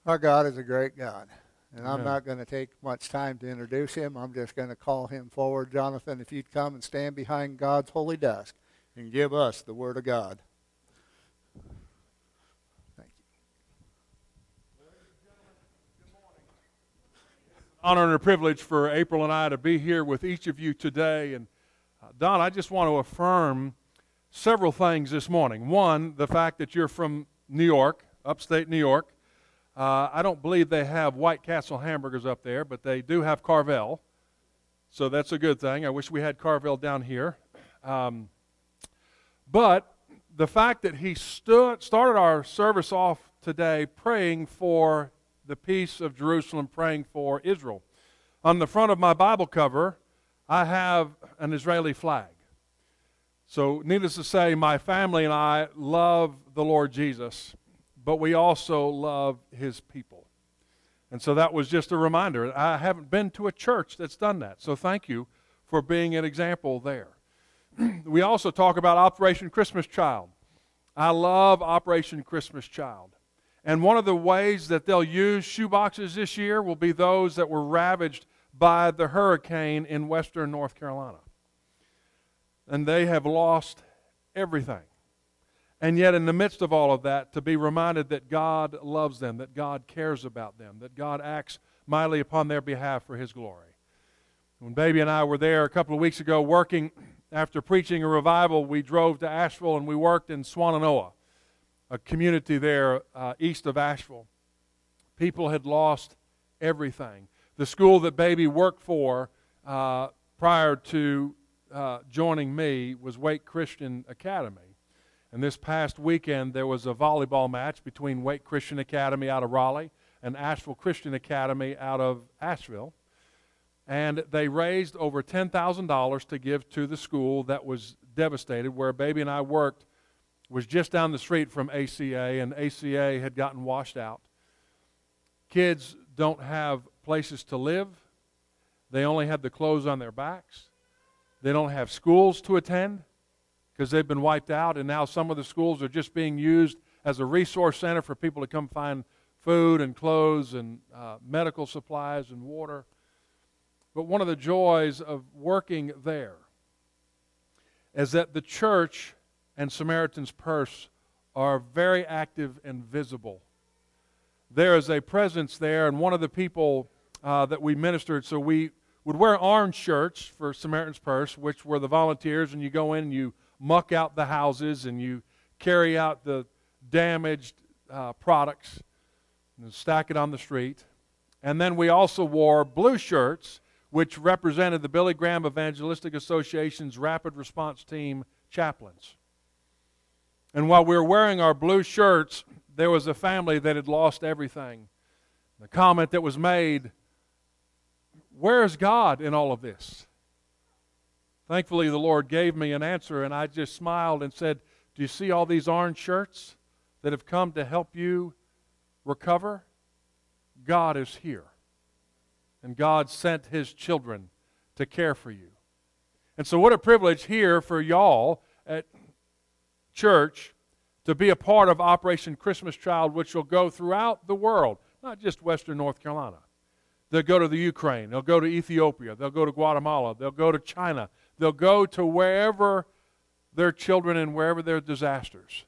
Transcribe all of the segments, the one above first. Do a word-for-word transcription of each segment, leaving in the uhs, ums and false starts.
Our God is a great God, and I'm Amen. not going to take much time to introduce him. I'm just going to call him forward. Jonathan, if you'd come and stand behind God's holy desk and give us the Word of God. Thank you. Honor and a privilege for April and I to be here with each of you today. And uh, Don, I just want to affirm several things this morning. One, the fact that you're from New York, upstate New York. Uh, I don't believe they have White Castle hamburgers up there, but they do have Carvel. So that's a good thing. I wish we had Carvel down here. Um, but the fact that he stood, started our service off today praying for the peace of Jerusalem, praying for Israel. On the front of my Bible cover, I have an Israeli flag. So needless to say, my family and I love the Lord Jesus, but we also love his people. And so that was just a reminder. I haven't been to a church that's done that, so thank you for being an example there. We also talk about Operation Christmas Child. I love Operation Christmas Child. And one of the ways that they'll use shoeboxes this year will be those that were ravaged by the hurricane in western North Carolina. And they have lost everything. And yet in the midst of all of that, to be reminded that God loves them, that God cares about them, that God acts mightily upon their behalf for his glory. When Baby and I were there a couple of weeks ago working, after preaching a revival, we drove to Asheville and we worked in Swannanoa, a community there uh, east of Asheville. People had lost everything. The school that Baby worked for uh, prior to uh, joining me was Wake Christian Academy. And this past weekend, there was a volleyball match between Wake Christian Academy out of Raleigh and Asheville Christian Academy out of Asheville. And they raised over ten thousand dollars to give to the school that was devastated. Where Baby and I worked was just down the street from A C A, and A C A had gotten washed out. Kids don't have places to live. They only have the clothes on their backs. They don't have schools to attend, because they've been wiped out, and now some of the schools are just being used as a resource center for people to come find food and clothes and uh, medical supplies and water. But one of the joys of working there is that the church and Samaritan's Purse are very active and visible. There is a presence there, and one of the people uh, that we ministered, so we would wear orange shirts for Samaritan's Purse, which were the volunteers, and you go in and you muck out the houses and you carry out the damaged uh, products and stack it on the street. And then we also wore blue shirts, which represented the Billy Graham Evangelistic Association's Rapid Response Team chaplains. And while we were wearing our blue shirts, there was a family that had lost everything. The comment that was made, where is God in all of this? Thankfully, the Lord gave me an answer, and I just smiled and said, do you see all these orange shirts that have come to help you recover? God is here, and God sent his children to care for you. And so what a privilege here for y'all at church to be a part of Operation Christmas Child, which will go throughout the world, not just western North Carolina. They'll go to the Ukraine. They'll go to Ethiopia. They'll go to Guatemala. They'll go to China. They'll go to wherever their children and wherever there are disasters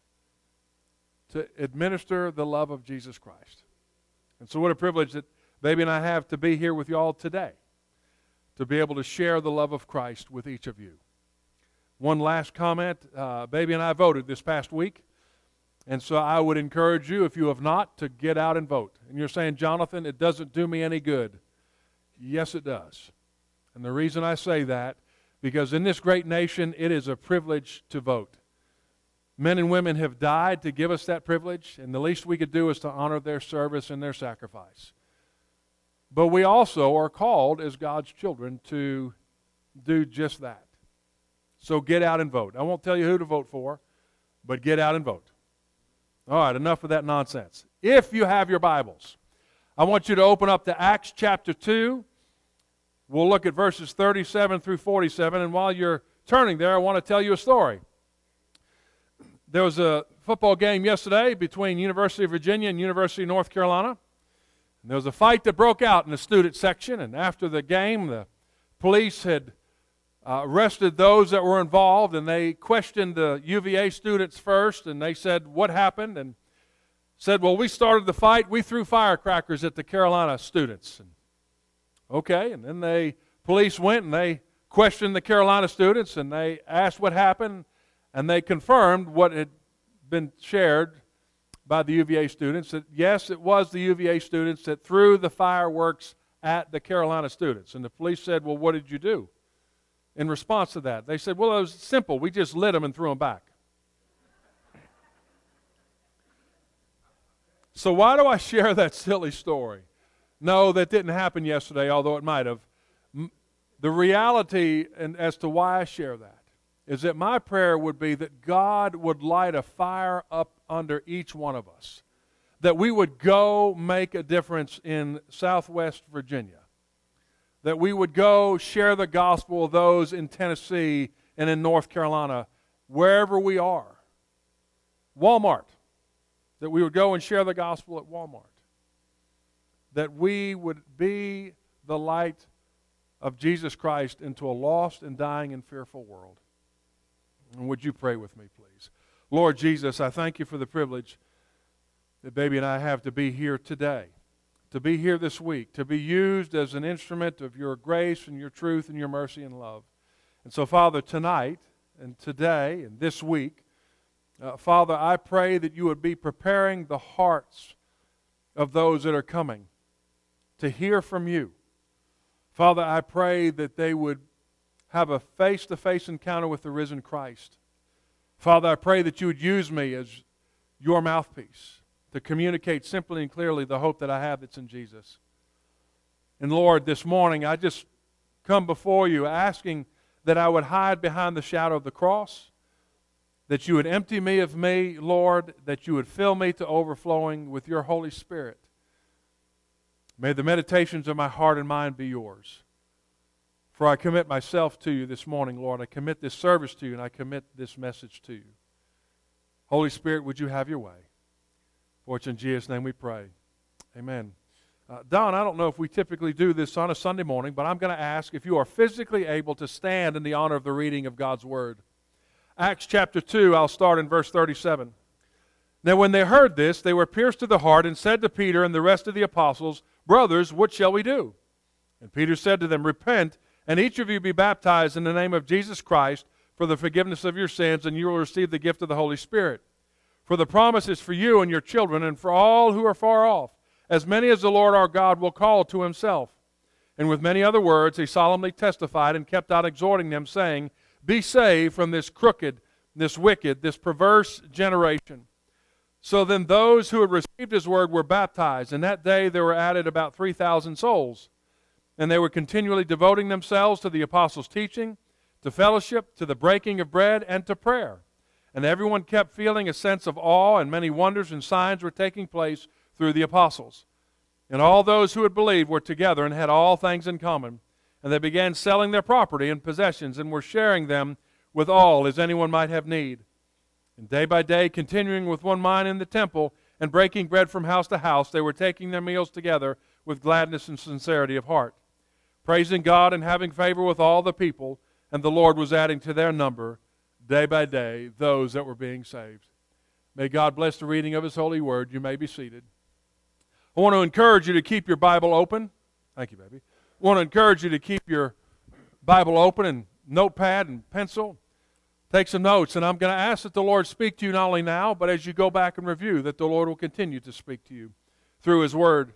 to administer the love of Jesus Christ. And so what a privilege that Baby and I have to be here with you all today, to be able to share the love of Christ with each of you. One last comment. Uh, Baby and I voted this past week. And so I would encourage you, if you have not, to get out and vote. And you're saying, Jonathan, it doesn't do me any good. Yes, it does. And the reason I say that, because in this great nation, it is a privilege to vote. Men and women have died to give us that privilege, and the least we could do is to honor their service and their sacrifice. But we also are called as God's children to do just that. So get out and vote. I won't tell you who to vote for, but get out and vote. All right, enough of that nonsense. If you have your Bibles, I want you to open up to Acts chapter two. We'll look at verses thirty-seven through forty-seven, and while you're turning there, I want to tell you a story. There was a football game yesterday between University of Virginia and University of North Carolina. And there was a fight that broke out in the student section, and after the game, the police had uh, arrested those that were involved, and they questioned the U V A students first, and they said, what happened? And said, well, we started the fight. We threw firecrackers at the Carolina students. And, okay, and then they, police went and they questioned the Carolina students, and they asked what happened, and they confirmed what had been shared by the U V A students, that yes, it was the U V A students that threw the fireworks at the Carolina students. And the police said, well, what did you do in response to that? They said, well, it was simple. We just lit them and threw them back. So why do I share that silly story? No, that didn't happen yesterday, although it might have. The reality and as to why I share that is that my prayer would be that God would light a fire up under each one of us, that we would go make a difference in Southwest Virginia, that we would go share the gospel with those in Tennessee and in North Carolina, wherever we are. Walmart, that we would go and share the gospel at Walmart, that we would be the light of Jesus Christ into a lost and dying and fearful world. And would you pray with me, please? Lord Jesus, I thank you for the privilege that baby and I have to be here today, to be here this week, to be used as an instrument of your grace and your truth and your mercy and love. And so, Father, tonight and today and this week, uh, Father, I pray that you would be preparing the hearts of those that are coming to hear from you. Father, I pray that they would have a face-to-face encounter with the risen Christ. Father, I pray that you would use me as your mouthpiece to communicate simply and clearly the hope that I have that's in Jesus. And Lord, this morning I just come before you asking that I would hide behind the shadow of the cross, that you would empty me of me, Lord, that you would fill me to overflowing with your Holy Spirit. May the meditations of my heart and mind be yours. For I commit myself to you this morning, Lord. I commit this service to you, and I commit this message to you. Holy Spirit, would you have your way? For it's in Jesus' name we pray. Amen. Uh, Don, I don't know if we typically do this on a Sunday morning, but I'm going to ask if you are physically able to stand in the honor of the reading of God's Word. Acts chapter two, I'll start in verse thirty-seven. Now when they heard this, they were pierced to the heart and said to Peter and the rest of the apostles, brothers, what shall we do? And Peter said to them, repent, and each of you be baptized in the name of Jesus Christ for the forgiveness of your sins, and you will receive the gift of the Holy Spirit. For the promise is for you and your children, and for all who are far off, as many as the Lord our God will call to himself. And with many other words he solemnly testified and kept on exhorting them, saying, be saved from this crooked, this wicked, this perverse generation. So then those who had received his word were baptized, and that day there were added about three thousand souls. And they were continually devoting themselves to the apostles' teaching, to fellowship, to the breaking of bread, and to prayer. And everyone kept feeling a sense of awe, and many wonders and signs were taking place through the apostles. And all those who had believed were together and had all things in common. And they began selling their property and possessions and were sharing them with all as anyone might have need. And day by day, continuing with one mind in the temple and breaking bread from house to house, they were taking their meals together with gladness and sincerity of heart, praising God and having favor with all the people. And the Lord was adding to their number day by day those that were being saved. May God bless the reading of his holy word. You may be seated. I want to encourage you to keep your Bible open. Thank you, baby. I want to encourage you to keep your Bible open and notepad and pencil. Take some notes, and I'm going to ask that the Lord speak to you not only now, but as you go back and review, that the Lord will continue to speak to you through his word.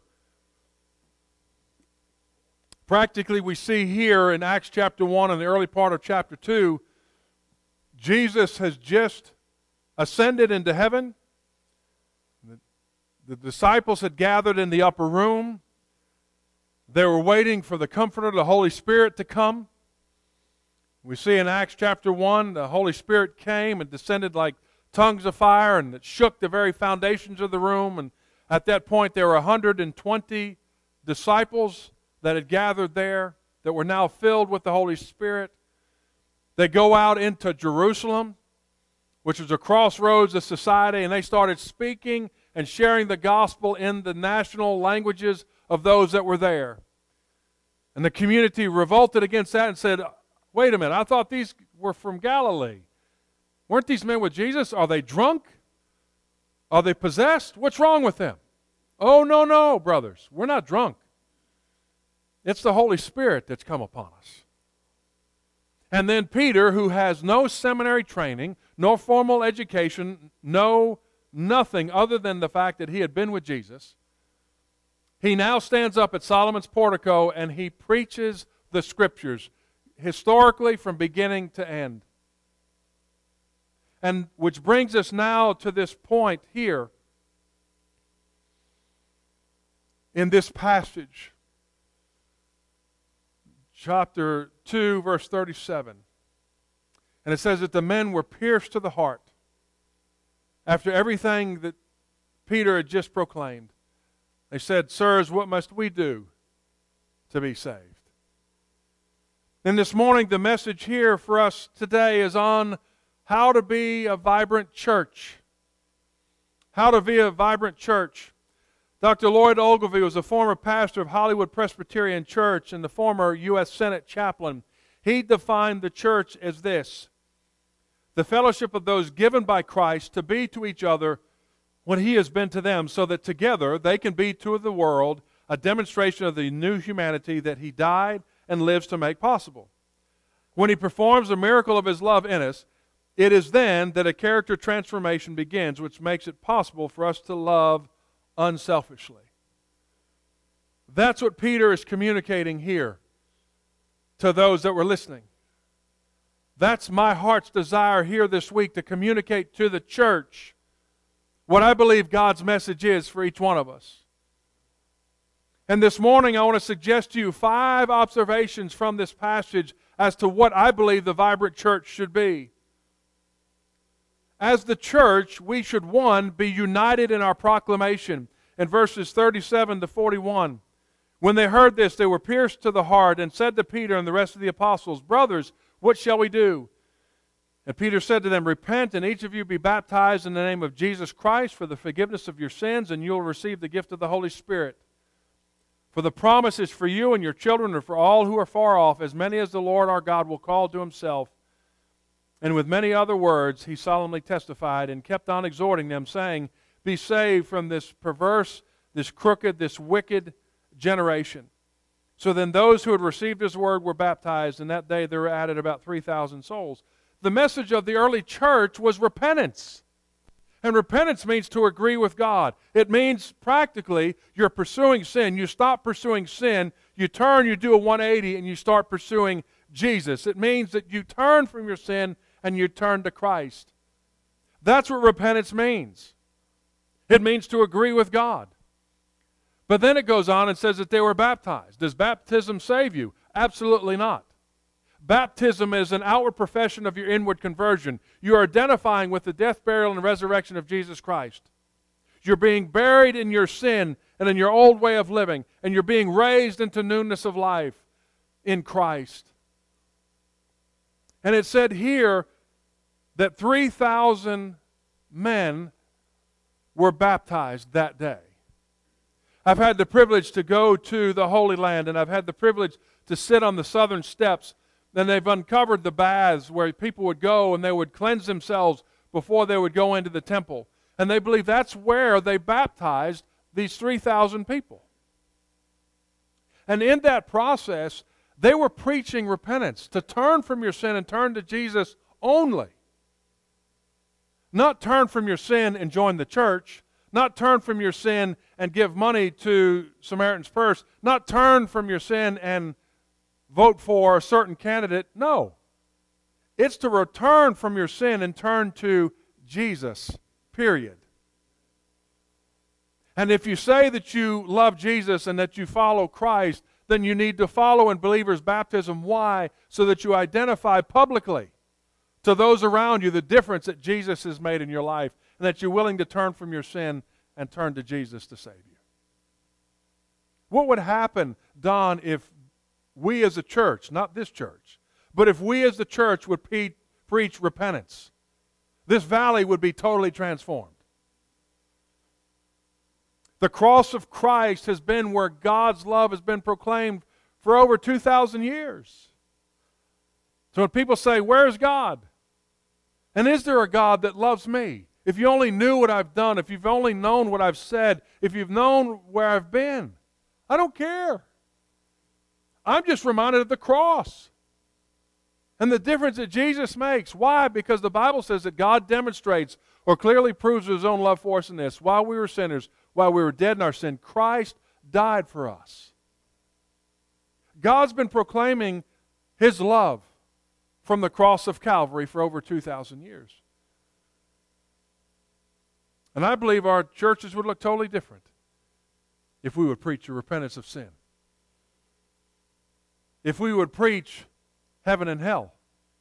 Practically, we see here in Acts chapter one and the early part of chapter two, Jesus has just ascended into heaven. The, the disciples had gathered in the upper room. They were waiting for the Comforter, the Holy Spirit, to come. We see in Acts chapter one, the Holy Spirit came and descended like tongues of fire, and it shook the very foundations of the room. And at that point, there were one hundred twenty disciples that had gathered there that were now filled with the Holy Spirit. They go out into Jerusalem, which was a crossroads of society, and they started speaking and sharing the gospel in the national languages of those that were there. And the community revolted against that and said, wait a minute, I thought these were from Galilee. Weren't these men with Jesus? Are they drunk? Are they possessed? What's wrong with them? Oh, no, no, brothers, we're not drunk. It's the Holy Spirit that's come upon us. And then Peter, who has no seminary training, no formal education, no nothing other than the fact that he had been with Jesus, he now stands up at Solomon's portico and he preaches the Scriptures, historically from beginning to end. And which brings us now to this point here in this passage. Chapter two, verse thirty-seven. And it says that the men were pierced to the heart after everything that Peter had just proclaimed. They said, sirs, what must we do to be saved? And this morning, the message here for us today is on how to be a vibrant church. How to be a vibrant church. Doctor Lloyd Ogilvie was a former pastor of Hollywood Presbyterian Church and the former U S Senate chaplain. He defined the church as this: the fellowship of those given by Christ to be to each other what He has been to them, so that together they can be to the world a demonstration of the new humanity that He died and lives to make possible. When He performs the miracle of His love in us, it is then that a character transformation begins, which makes it possible for us to love unselfishly. That's what Peter is communicating here to those that were listening. That's my heart's desire here this week, to communicate to the church what I believe God's message is for each one of us. And this morning I want to suggest to you five observations from this passage as to what I believe the vibrant church should be. As the church, we should, one, be united in our proclamation. In verses thirty-seven to forty-one, when they heard this, they were pierced to the heart and said to Peter and the rest of the apostles, brothers, what shall we do? And Peter said to them, repent and each of you be baptized in the name of Jesus Christ for the forgiveness of your sins, and you will receive the gift of the Holy Spirit. For the promise is for you and your children and for all who are far off, as many as the Lord our God will call to Himself. And with many other words he solemnly testified and kept on exhorting them, saying, be saved from this perverse, this crooked, this wicked generation. So then those who had received His word were baptized, and that day there were added about three thousand souls. The message of the early church was repentance. And repentance means to agree with God. It means practically you're pursuing sin. You stop pursuing sin, you turn, you do a one eighty, and you start pursuing Jesus. It means that you turn from your sin and you turn to Christ. That's what repentance means. It means to agree with God. But then it goes on and says that they were baptized. Does baptism save you? Absolutely not. Baptism is an outward profession of your inward conversion. You are identifying with the death, burial, and resurrection of Jesus Christ. You're being buried in your sin and in your old way of living, and you're being raised into newness of life in Christ. And it said here that three thousand men were baptized that day. I've had the privilege to go to the Holy Land, and I've had the privilege to sit on the southern steps. Then they've uncovered the baths where people would go and they would cleanse themselves before they would go into the temple. And they believe that's where they baptized these three thousand people. And in that process, they were preaching repentance, to turn from your sin and turn to Jesus only. Not turn from your sin and join the church. Not turn from your sin and give money to Samaritan's Purse. Not turn from your sin and vote for a certain candidate. No. It's to return from your sin and turn to Jesus, period. And if you say that you love Jesus and that you follow Christ, then you need to follow in believers' baptism. Why? So that you identify publicly to those around you the difference that Jesus has made in your life, and that you're willing to turn from your sin and turn to Jesus to save you. What would happen, Don, if we as a church, not this church, but if we as the church would pre- preach repentance? This valley would be totally transformed. The cross of Christ has been where God's love has been proclaimed for over two thousand years. So when people say, where's God? And is there a God that loves me? If you only knew what I've done, if you've only known what I've said, if you've known where I've been, I don't care. I'm just reminded of the cross and the difference that Jesus makes. Why? Because the Bible says that God demonstrates or clearly proves His own love for us in this. While we were sinners, while we were dead in our sin, Christ died for us. God's been proclaiming His love from the cross of Calvary for over two thousand years. And I believe our churches would look totally different if we would preach a repentance of sin. If we would preach heaven and hell.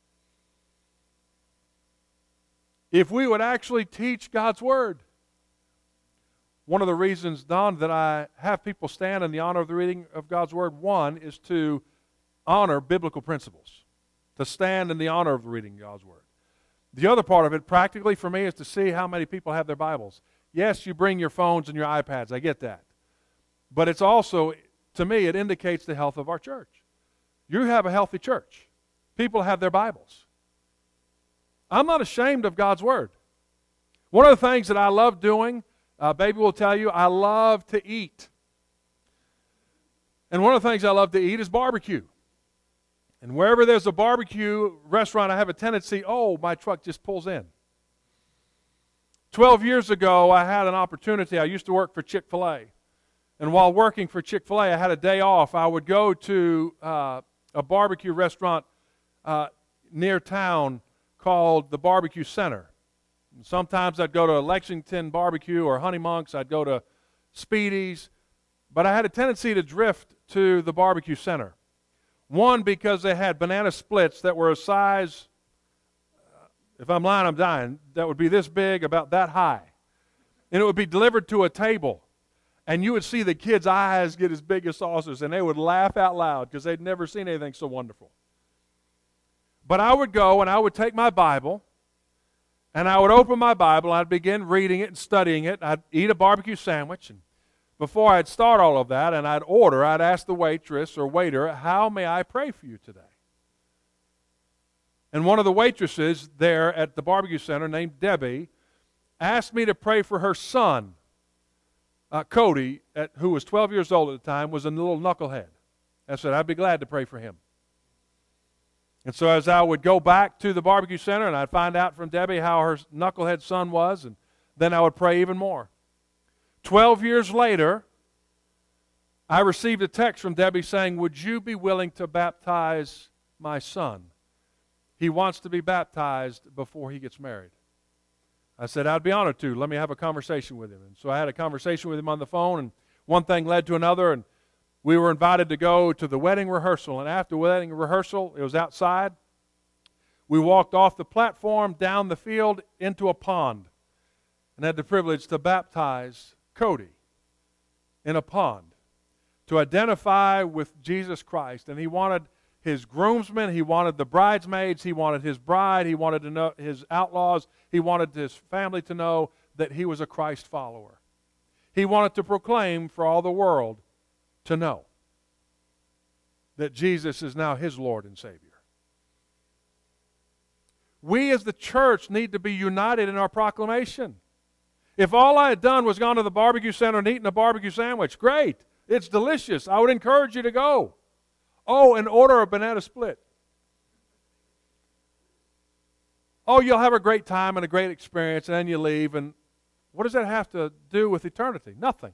If we would actually teach God's Word. One of the reasons, Don, that I have people stand in the honor of the reading of God's Word, one, is to honor biblical principles. To stand in the honor of the reading of God's Word. The other part of it, practically for me, is to see how many people have their Bibles. Yes, you bring your phones and your iPads. I get that. But it's also, to me, it indicates the health of our church. You have a healthy church. People have their Bibles. I'm not ashamed of God's Word. One of the things that I love doing, uh, baby will tell you, I love to eat. And one of the things I love to eat is barbecue. And wherever there's a barbecue restaurant, I have a tendency, oh, my truck just pulls in. Twelve years ago, I had an opportunity. I used to work for Chick-fil-A. And while working for Chick-fil-A, I had a day off. I would go to uh, a barbecue restaurant uh, near town called the Barbecue Center. And sometimes I'd go to Lexington Barbecue or Honey Monk's. I'd go to Speedy's. But I had a tendency to drift to the Barbecue Center. One, because they had banana splits that were a size, uh, if I'm lying, I'm dying, that would be this big, about that high. And it would be delivered to a table. And you would see the kids' eyes get as big as saucers, and they would laugh out loud because they'd never seen anything so wonderful. But I would go and I would take my Bible, and I would open my Bible, and I'd begin reading it and studying it. I'd eat a barbecue sandwich, and before I'd start all of that and I'd order, I'd ask the waitress or waiter, how may I pray for you today? And one of the waitresses there at the barbecue center named Debbie asked me to pray for her son, uh, Cody, at, who was twelve years old at the time, was a little knucklehead. I said, I'd be glad to pray for him. And so as I would go back to the barbecue center and I'd find out from Debbie how her knucklehead son was, and then I would pray even more. Twelve years later, I received a text from Debbie saying, would you be willing to baptize my son? He wants to be baptized before he gets married. I said, I'd be honored to. Let me have a conversation with him. And so I had a conversation with him on the phone, and one thing led to another, and we were invited to go to the wedding rehearsal. And after wedding rehearsal, it was outside. We walked off the platform, down the field, into a pond, and had the privilege to baptize Cody in a pond to identify with Jesus Christ. And he wanted his groomsmen, he wanted the bridesmaids, he wanted his bride, he wanted to know his outlaws, he wanted his family to know that he was a Christ follower. He wanted to proclaim for all the world to know that Jesus is now his Lord and Savior. We as the church need to be united in our proclamation. If all I had done was gone to the barbecue center and eaten a barbecue sandwich, great. It's delicious. I would encourage you to go. Oh, and order a banana split. Oh, you'll have a great time and a great experience, and then you leave. And what does that have to do with eternity? Nothing.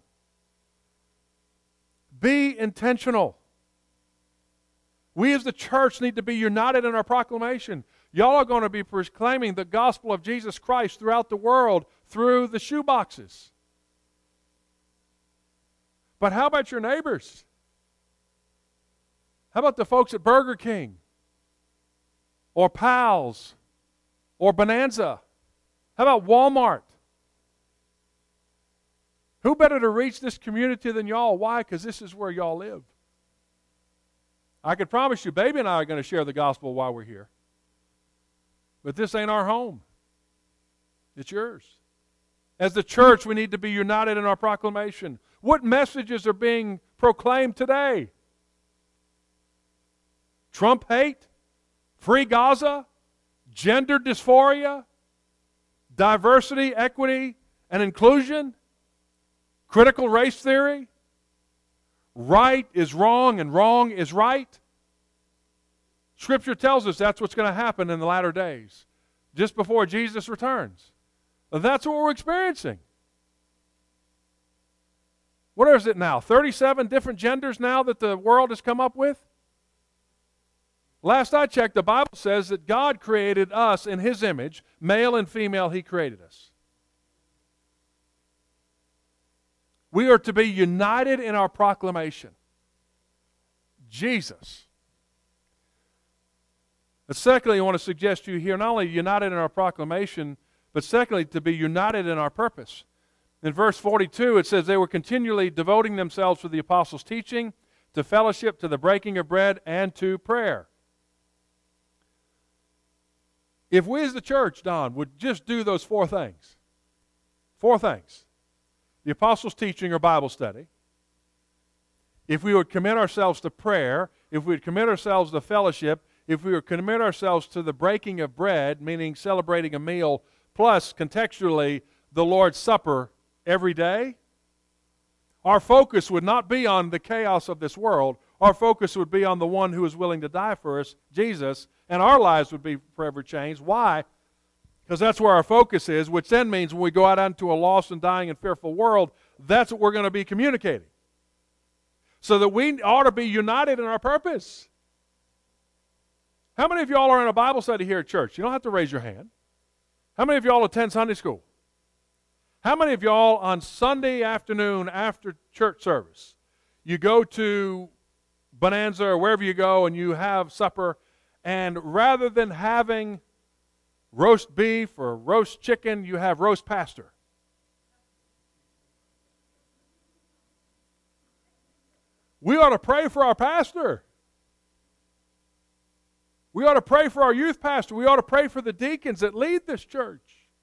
Be intentional. We as the church need to be united in our proclamation. Y'all are going to be proclaiming the gospel of Jesus Christ throughout the world through the shoe boxes. But how about your neighbors? How about the folks at Burger King? Or Pals? Or Bonanza? How about Walmart? Who better to reach this community than y'all? Why? Because this is where y'all live. I can promise you, baby and I are going to share the gospel while we're here. But this ain't our home. It's yours. As the church, we need to be united in our proclamation. What messages are being proclaimed today? Trump hate? Free Gaza? Gender dysphoria? Diversity, equity, and inclusion? Critical race theory? Right is wrong and wrong is right? Scripture tells us that's what's going to happen in the latter days, just before Jesus returns. That's what we're experiencing. What is it now? thirty-seven different genders now that the world has come up with? Last I checked, the Bible says that God created us in His image, male and female, He created us. We are to be united in our proclamation. Jesus. But secondly, I want to suggest to you here, not only united in our proclamation, but secondly, to be united in our purpose. In verse forty-two, it says, they were continually devoting themselves to the apostles' teaching, to fellowship, to the breaking of bread, and to prayer. If we as the church, Don, would just do those four things, four things, the apostles' teaching or Bible study, if we would commit ourselves to prayer, if we would commit ourselves to fellowship, if we would commit ourselves to the breaking of bread, meaning celebrating a meal, plus contextually the Lord's Supper every day, our focus would not be on the chaos of this world. Our focus would be on the one who is willing to die for us, Jesus, and our lives would be forever changed. Why? Because that's where our focus is, which then means when we go out into a lost and dying and fearful world, that's what we're going to be communicating. So that we ought to be united in our purpose. How many of y'all are in a Bible study here at church? You don't have to raise your hand. How many of y'all attend Sunday school? How many of y'all on Sunday afternoon after church service, you go to Bonanza or wherever you go and you have supper, and rather than having roast beef or roast chicken, you have roast pastor? We ought to pray for our pastor. We ought to pray for our youth pastor. We ought to pray for the deacons that lead this church.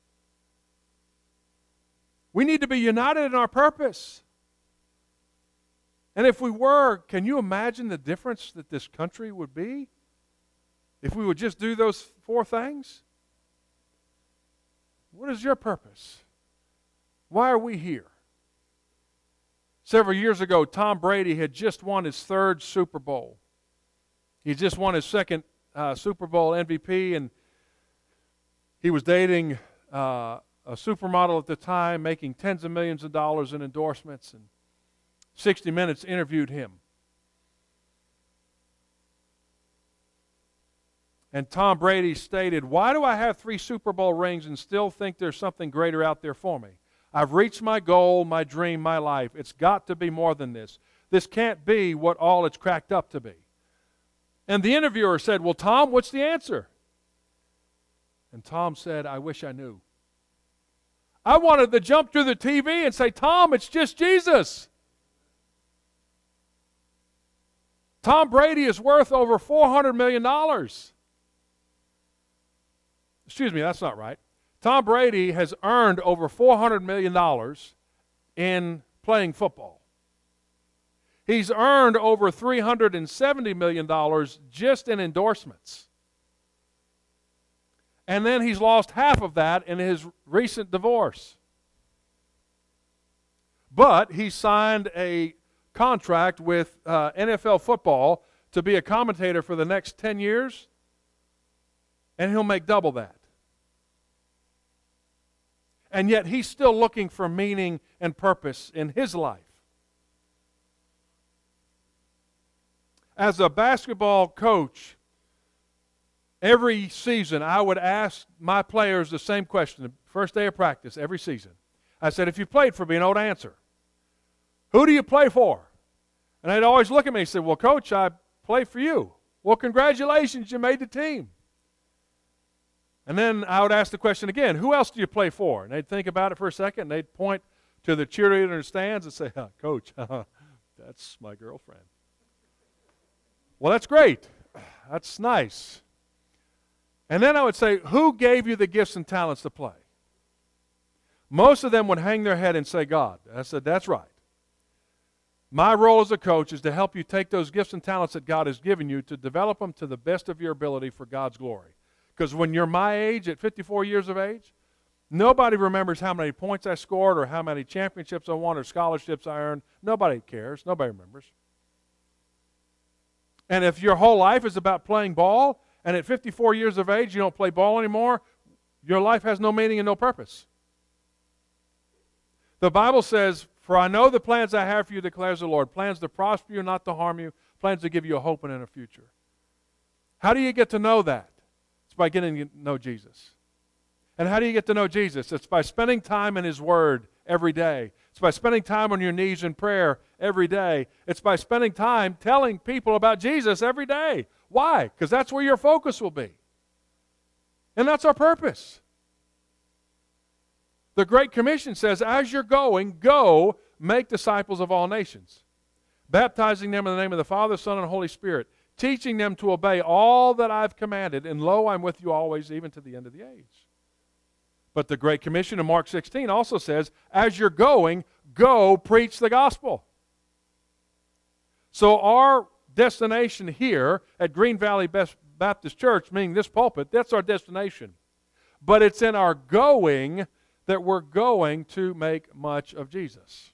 We need to be united in our purpose. And if we were, can you imagine the difference that this country would be if we would just do those four things? What is your purpose? Why are we here? Several years ago, Tom Brady had just won his third Super Bowl. He just won his second uh, Super Bowl M V P, and he was dating uh, a supermodel at the time, making tens of millions of dollars in endorsements, and sixty minutes interviewed him. And Tom Brady stated, "Why do I have three Super Bowl rings and still think there's something greater out there for me? I've reached my goal, my dream, my life. It's got to be more than this. This can't be what all it's cracked up to be." And the interviewer said, "Well, Tom, what's the answer?" And Tom said, "I wish I knew." I wanted to jump through the T V and say, "Tom, it's just Jesus." Tom Brady is worth over four hundred million dollars. Excuse me, that's not right. Tom Brady has earned over four hundred million dollars in playing football. He's earned over three hundred seventy million dollars just in endorsements. And then he's lost half of that in his recent divorce. But he signed a contract with uh, N F L football to be a commentator for the next ten years, and he'll make double that. And yet he's still looking for meaning and purpose in his life. As a basketball coach, every season I would ask my players the same question, the first day of practice, every season. I said, "If you played for me, an old answer. Who do you play for?" And they'd always look at me and say, "Well, Coach, I play for you." "Well, congratulations, you made the team." And then I would ask the question again, "Who else do you play for?" And they'd think about it for a second, and they'd point to the cheerleader in the stands and say, "Oh, Coach, that's my girlfriend." "Well, that's great. That's nice." And then I would say, "Who gave you the gifts and talents to play?" most of them would hang their head and say, God. I said, that's right. My role as a coach is to help you take those gifts and talents that God has given you to develop them to the best of your ability for God's glory. Because when you're my age, at fifty-four years of age, nobody remembers how many points I scored or how many championships I won or scholarships I earned. Nobody cares. Nobody remembers. And if your whole life is about playing ball, and at fifty-four years of age you don't play ball anymore, your life has no meaning and no purpose. The Bible says, for I know the plans I have for you, declares the Lord, plans to prosper you, not to harm you, plans to give you a hope and a future. How do you get to know that? It's by getting to know Jesus. And how do you get to know Jesus? It's by spending time in His Word every day. It's by spending time on your knees in prayer every day. It's by spending time telling people about Jesus every day. Why? Because that's where your focus will be. And that's our purpose. The Great Commission says, as you're going, go make disciples of all nations, baptizing them in the name of the Father, Son, and Holy Spirit, teaching them to obey all that I've commanded, and lo, I'm with you always, even to the end of the age. But the Great Commission in Mark sixteen also says, as you're going, go preach the gospel. So our destination here at Green Valley Baptist Church, meaning this pulpit, that's our destination. But it's in our going that we're going to make much of Jesus.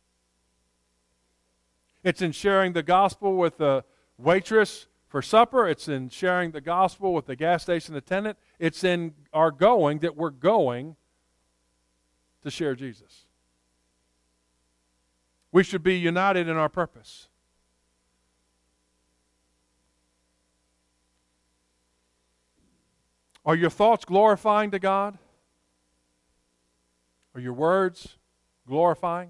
It's in sharing the gospel with the waitress for supper. It's in sharing the gospel with the gas station attendant. It's in our going that we're going to share Jesus. We should be united in our purpose. Are your thoughts glorifying to God? Are your words glorifying?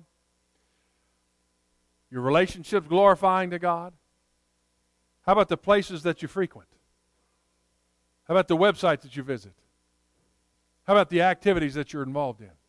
Your relationships glorifying to God? How about the places that you frequent? How about the websites that you visit? How about the activities that you're involved in?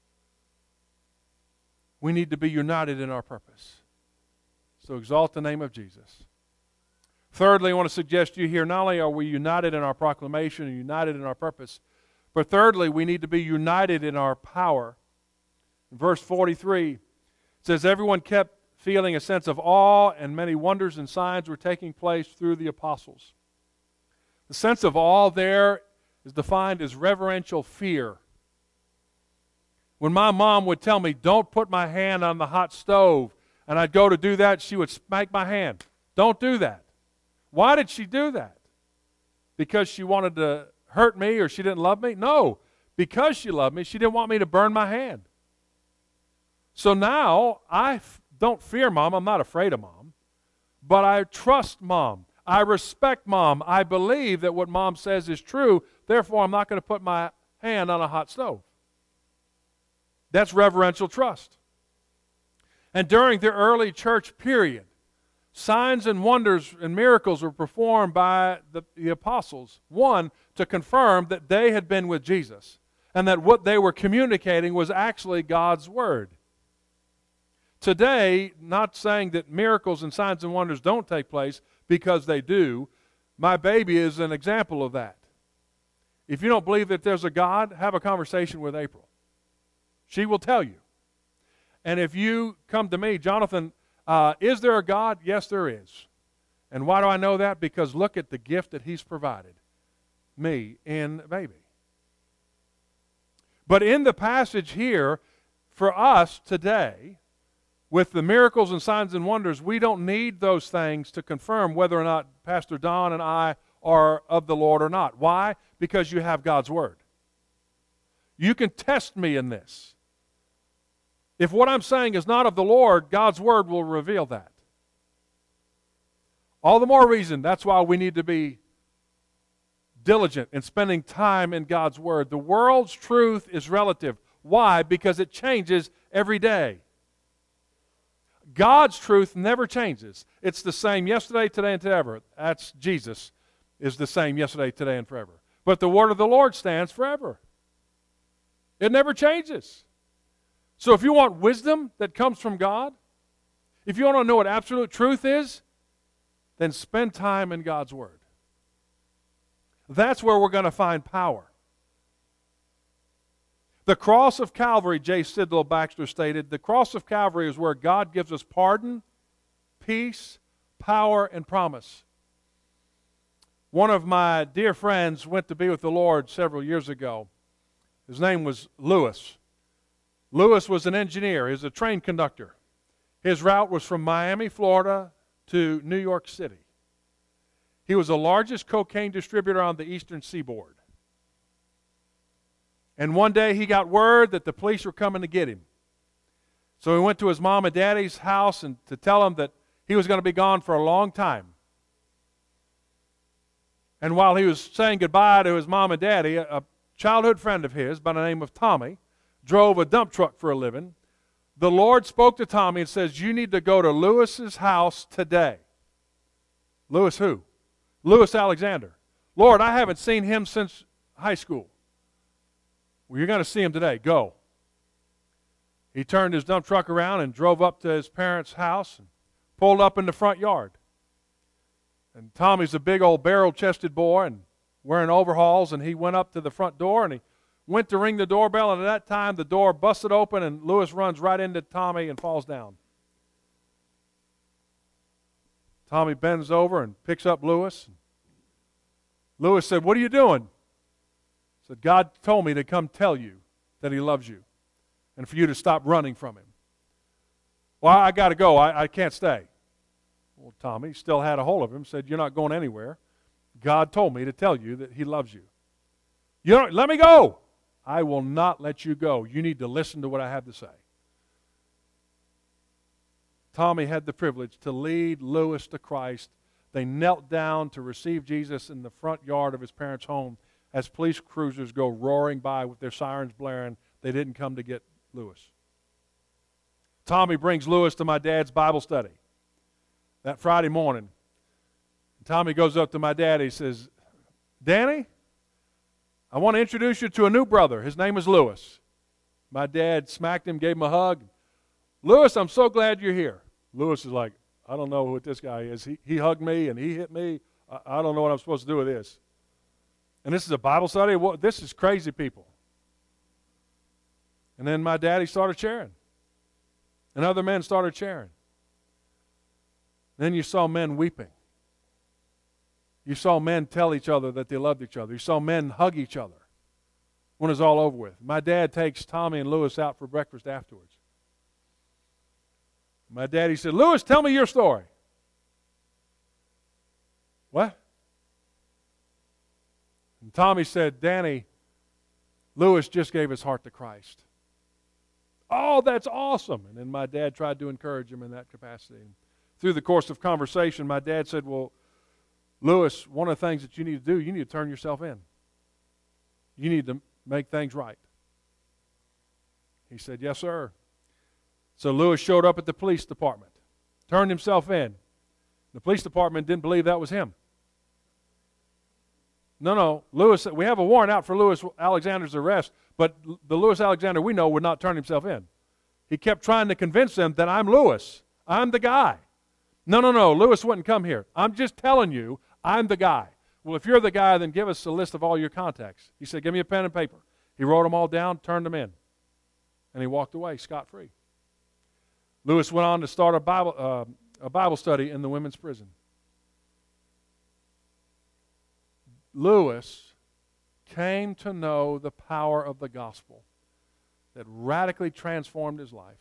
We need to be united in our purpose. So exalt the name of Jesus. Thirdly, I want to suggest to you here, not only are we united in our proclamation and united in our purpose, but thirdly, we need to be united in our power. In verse forty-three, it says, everyone kept feeling a sense of awe, and many wonders and signs were taking place through the apostles. The sense of awe there is defined as reverential fear. When my mom would tell me, don't put my hand on the hot stove, and I'd go to do that, she would smack my hand. Don't do that. Why did she do that? Because she wanted to hurt me or she didn't love me? No, because she loved me, she didn't want me to burn my hand. So now I f- don't fear Mom. I'm not afraid of Mom. But I trust Mom. I respect Mom. I believe that what Mom says is true. Therefore, I'm not going to put my hand on a hot stove. That's reverential trust. And during the early church period, signs and wonders and miracles were performed by the, the apostles. One, to confirm that they had been with Jesus and that what they were communicating was actually God's Word. Today, not saying that miracles and signs and wonders don't take place, because they do. My baby is an example of that. If you don't believe that there's a God, have a conversation with April. She will tell you. And if you come to me, Jonathan, uh, is there a God? Yes, there is. And why do I know that? Because look at the gift that He's provided me in baby. But in the passage here, for us today, with the miracles and signs and wonders, we don't need those things to confirm whether or not Pastor Don and I are of the Lord or not. Why? Because you have God's Word. You can test me in this. If what I'm saying is not of the Lord, God's Word will reveal that. All the more reason, that's why we need to be diligent in spending time in God's Word. The world's truth is relative. Why? Because it changes every day. God's truth never changes. It's the same yesterday, today, and forever. That's Jesus is the same yesterday, today, and forever. But the word of the Lord stands forever. It never changes. So if you want wisdom that comes from God, if you want to know what absolute truth is, then spend time in God's Word. That's where we're going to find power. The cross of Calvary, J. Sidlow Baxter stated, the cross of Calvary is where God gives us pardon, peace, power, and promise. One of my dear friends went to be with the Lord several years ago. His name was Lewis. Lewis was an engineer. He was a train conductor. His route was from Miami, Florida to New York City. He was the largest cocaine distributor on the eastern seaboard. And one day he got word that the police were coming to get him. So he went to his mom and daddy's house and to tell them that he was going to be gone for a long time. And while he was saying goodbye to his mom and daddy, a childhood friend of his by the name of Tommy drove a dump truck for a living. The Lord spoke to Tommy and says, you need to go to Lewis's house today. Lewis who? Lewis Alexander. Lord, I haven't seen him since high school. Well, you're going to see him today. Go. He turned his dump truck around and drove up to his parents' house and pulled up in the front yard. And Tommy's a big old barrel-chested boy and wearing overalls, and he went up to the front door and he went to ring the doorbell, and at that time the door busted open and Lewis runs right into Tommy and falls down. Tommy bends over and picks up Lewis. Lewis said, what are you doing? He said, God told me to come tell you that he loves you and for you to stop running from him. Well, I got to go. I, I can't stay. Well, Tommy still had a hold of him, said, you're not going anywhere. God told me to tell you that he loves you. You don't, let me go. I will not let you go. You need to listen to what I have to say. Tommy had the privilege to lead Lewis to Christ. They knelt down to receive Jesus in the front yard of his parents' home as police cruisers go roaring by with their sirens blaring. They didn't come to get Lewis. Tommy brings Lewis to my dad's Bible study that Friday morning. Tommy goes up to my dad. He says, Danny, I want to introduce you to a new brother. His name is Lewis. My dad smacked him, gave him a hug. Lewis, I'm so glad you're here. Lewis is like, I don't know what this guy is. He, he hugged me and he hit me. I, I don't know what I'm supposed to do with this. And this is a Bible study? Well, this is crazy people. And then my daddy started sharing. And other men started sharing. Then you saw men weeping. You saw men tell each other that they loved each other. You saw men hug each other when it was all over with. My dad takes Tommy and Lewis out for breakfast afterwards. My daddy said, Lewis, tell me your story. What? And Tommy said, Danny, Lewis just gave his heart to Christ. Oh, that's awesome. And then my dad tried to encourage him in that capacity. And through the course of conversation, my dad said, well, Lewis, one of the things that you need to do, you need to turn yourself in. You need to make things right. He said, yes, sir. So Lewis showed up at the police department, turned himself in. The police department didn't believe that was him. No, no, Lewis, we have a warrant out for Lewis Alexander's arrest, but the Lewis Alexander we know would not turn himself in. He kept trying to convince them that I'm Lewis. I'm the guy. No, no, no, Lewis wouldn't come here. I'm just telling you, I'm the guy. Well, if you're the guy, then give us a list of all your contacts. He said, give me a pen and paper. He wrote them all down, turned them in, and he walked away scot-free. Lewis went on to start a Bible, uh, a Bible study in the women's prison. Lewis came to know the power of the gospel that radically transformed his life.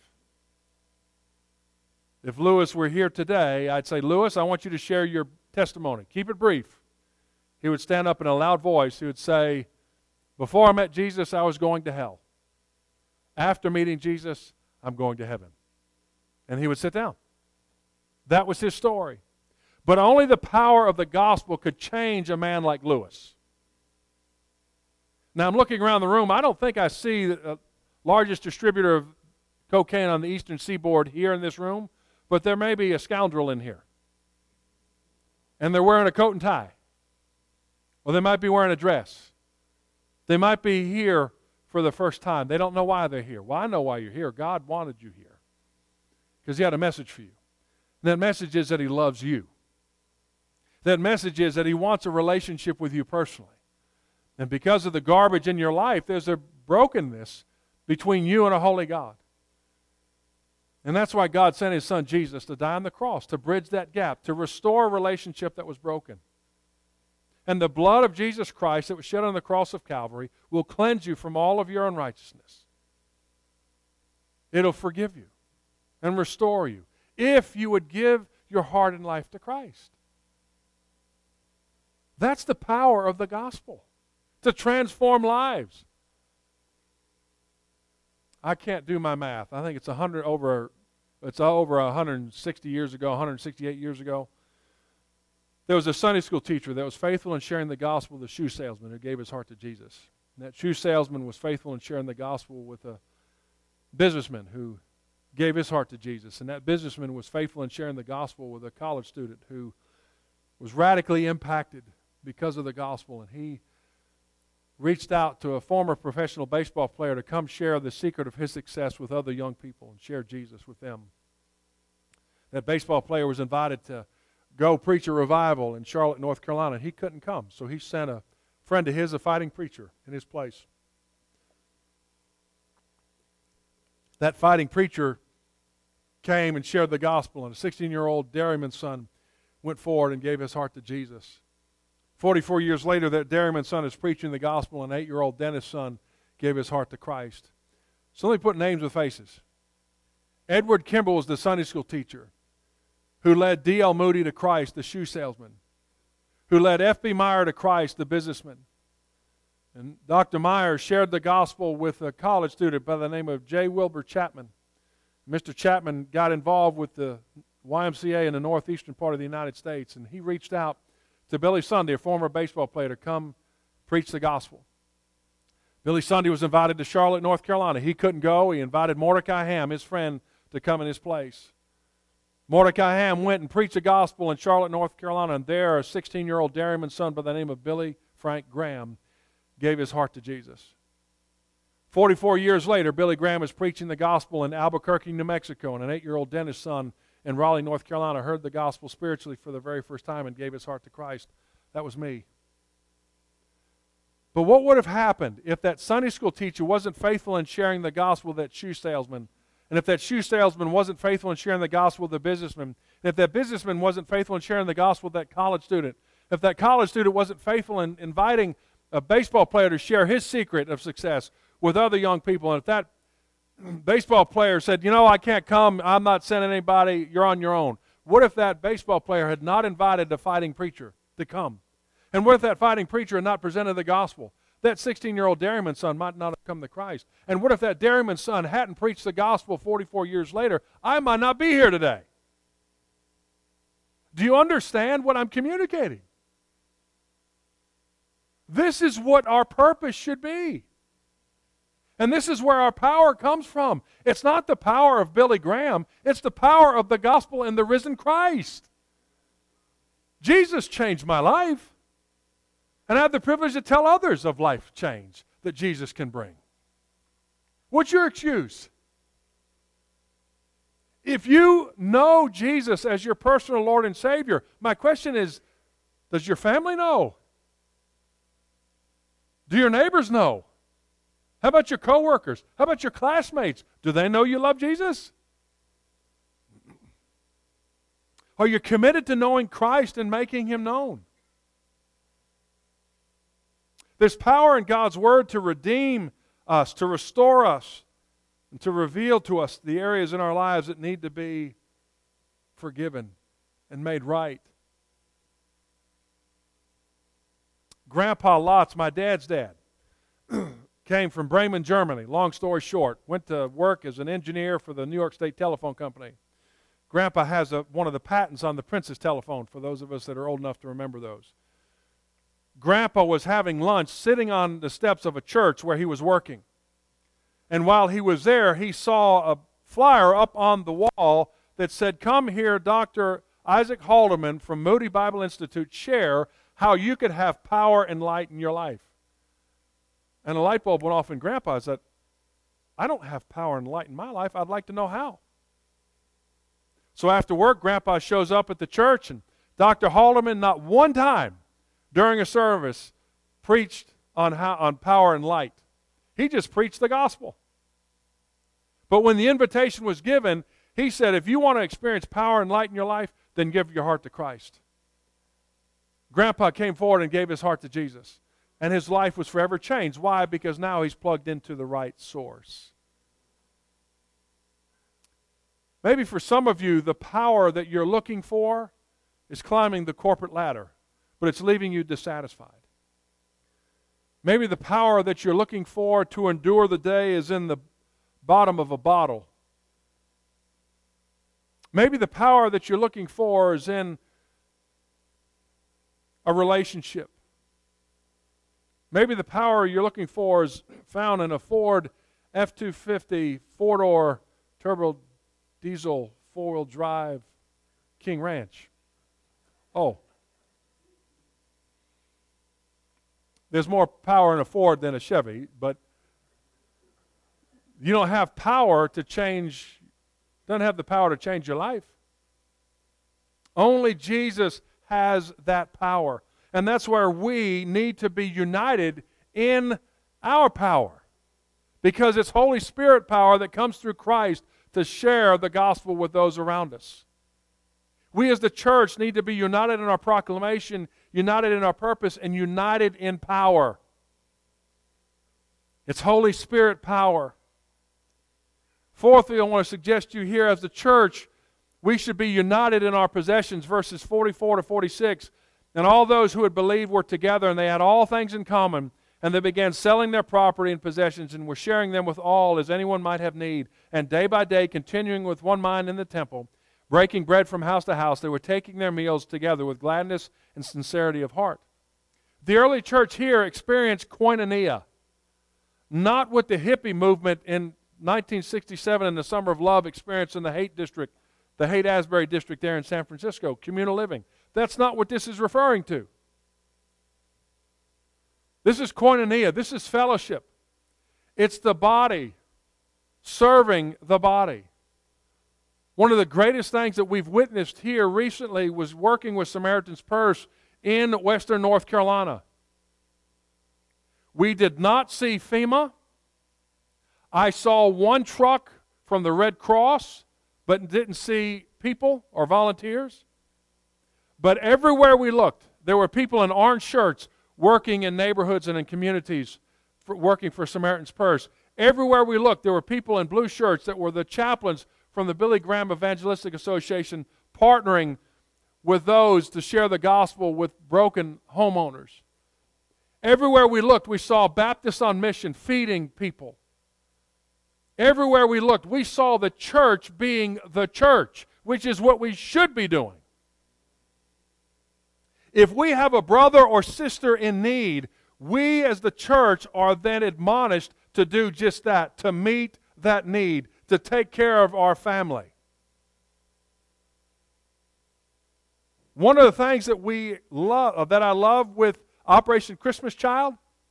If Lewis were here today, I'd say, Lewis, I want you to share your testimony. Keep it brief. He would stand up in a loud voice. He would say, before I met Jesus, I was going to hell. After meeting Jesus, I'm going to heaven. And he would sit down. That was his story. But only the power of the gospel could change a man like Lewis. Now, I'm looking around the room. I don't think I see the largest distributor of cocaine on the eastern seaboard here in this room, but there may be a scoundrel in here. And they're wearing a coat and tie. Or they might be wearing a dress. They might be here for the first time. They don't know why they're here. Well, I know why you're here. God wanted you here. Because he had a message for you. And that message is that he loves you. That message is that he wants a relationship with you personally. And because of the garbage in your life, there's a brokenness between you and a holy God. And that's why God sent His Son Jesus to die on the cross, to bridge that gap, to restore a relationship that was broken. And the blood of Jesus Christ that was shed on the cross of Calvary will cleanse you from all of your unrighteousness. It'll forgive you and restore you if you would give your heart and life to Christ. That's the power of the gospel, to transform lives. I can't do my math. I think it's a hundred over. It's over one hundred sixty years ago, one hundred sixty-eight years ago. There was a Sunday school teacher that was faithful in sharing the gospel with a shoe salesman who gave his heart to Jesus. And that shoe salesman was faithful in sharing the gospel with a businessman who gave his heart to Jesus. And that businessman was faithful in sharing the gospel with a college student who was radically impacted because of the gospel. And he reached out to a former professional baseball player to come share the secret of his success with other young people and share Jesus with them. That baseball player was invited to go preach a revival in Charlotte, North Carolina, and he couldn't come. So he sent a friend of his, a fighting preacher, in his place. That fighting preacher came and shared the gospel, and a sixteen-year-old dairyman's son went forward and gave his heart to Jesus. Forty-four years later, that dairyman's son is preaching the gospel, and an eight-year-old dentist's son gave his heart to Christ. So let me put names with faces. Edward Kimball was the Sunday school teacher who led D L Moody to Christ, the shoe salesman, who led F B Meyer to Christ, the businessman. And Doctor Meyer shared the gospel with a college student by the name of J. Wilbur Chapman. Mister Chapman got involved with the Y M C A in the northeastern part of the United States, and he reached out to Billy Sunday, a former baseball player, to come preach the gospel. Billy Sunday was invited to Charlotte, North Carolina. He couldn't go. He invited Mordecai Ham, his friend, to come in his place. Mordecai Ham went and preached the gospel in Charlotte, North Carolina, and there a sixteen-year-old dairyman's son by the name of Billy Frank Graham gave his heart to Jesus. Forty-four years later, Billy Graham was preaching the gospel in Albuquerque, New Mexico, and an eight-year-old dentist's son in Raleigh, North Carolina, heard the gospel spiritually for the very first time and gave his heart to Christ. That was me. But what would have happened if that Sunday school teacher wasn't faithful in sharing the gospel with that shoe salesman, and if that shoe salesman wasn't faithful in sharing the gospel with the businessman, and if that businessman wasn't faithful in sharing the gospel with that college student, if that college student wasn't faithful in inviting a baseball player to share his secret of success with other young people, and if that baseball player said, you know, I can't come, I'm not sending anybody, you're on your own. What if that baseball player had not invited the fighting preacher to come? And what if that fighting preacher had not presented the gospel? That sixteen-year-old dairyman's son might not have come to Christ. And what if that dairyman's son hadn't preached the gospel forty-four years later? I might not be here today. Do you understand what I'm communicating? This is what our purpose should be. And this is where our power comes from. It's not the power of Billy Graham. It's the power of the gospel and the risen Christ. Jesus changed my life. And I have the privilege to tell others of life change that Jesus can bring. What's your excuse? If you know Jesus as your personal Lord and Savior, my question is, does your family know? Do your neighbors know? How about your coworkers? How about your classmates? Do they know you love Jesus? Are you committed to knowing Christ and making Him known? There's power in God's Word to redeem us, to restore us, and to reveal to us the areas in our lives that need to be forgiven and made right. Grandpa Lotz, my dad's dad, came from Bremen, Germany. Long story short, went to work as an engineer for the New York State Telephone Company. Grandpa has a, one of the patents on the Princess telephone, for those of us that are old enough to remember those. Grandpa was having lunch sitting on the steps of a church where he was working. And while he was there, he saw a flyer up on the wall that said, "Come here, Doctor Isaac Haldeman from Moody Bible Institute, share how you could have power and light in your life." And a light bulb went off in Grandpa. I said, I don't have power and light in my life. I'd like to know how. So after work, Grandpa shows up at the church, and Doctor Haldeman, not one time during a service, preached on how on power and light. He just preached the gospel. But when the invitation was given, he said, if you want to experience power and light in your life, then give your heart to Christ. Grandpa came forward and gave his heart to Jesus. And his life was forever changed. Why? Because now he's plugged into the right source. Maybe for some of you, the power that you're looking for is climbing the corporate ladder, but it's leaving you dissatisfied. Maybe the power that you're looking for to endure the day is in the bottom of a bottle. Maybe the power that you're looking for is in a relationship. Maybe the power you're looking for is found in a Ford F two fifty four-door turbo diesel four-wheel drive King Ranch. Oh. There's more power in a Ford than a Chevy, but you don't have power to change, don't have the power to change your life. Only Jesus has that power. And that's where we need to be united in our power. Because it's Holy Spirit power that comes through Christ to share the gospel with those around us. We as the church need to be united in our proclamation, united in our purpose, and united in power. It's Holy Spirit power. Fourthly, I want to suggest to you here as the church, we should be united in our possessions, verses forty-four to forty-six. And all those who had believed were together, and they had all things in common, and they began selling their property and possessions, and were sharing them with all as anyone might have need. And day by day, continuing with one mind in the temple, breaking bread from house to house, they were taking their meals together with gladness and sincerity of heart. The early church here experienced koinonia, not what the hippie movement in nineteen sixty-seven in the Summer of Love experienced in the Haight District, the Haight-Asbury District there in San Francisco, communal living. That's not what this is referring to. This is koinonia. This is fellowship. It's the body serving the body. One of the greatest things that we've witnessed here recently was working with Samaritan's Purse in western North Carolina. We did not see FEMA. I saw one truck from the Red Cross, but didn't see people or volunteers. But everywhere we looked, there were people in orange shirts working in neighborhoods and in communities, for, working for Samaritan's Purse. Everywhere we looked, there were people in blue shirts that were the chaplains from the Billy Graham Evangelistic Association partnering with those to share the gospel with broken homeowners. Everywhere we looked, we saw Baptists on Mission feeding people. Everywhere we looked, we saw the church being the church, which is what we should be doing. If we have a brother or sister in need, we as the church are then admonished to do just that, to meet that need, to take care of our family. One of the things that we love, that I love with Operation Christmas Child,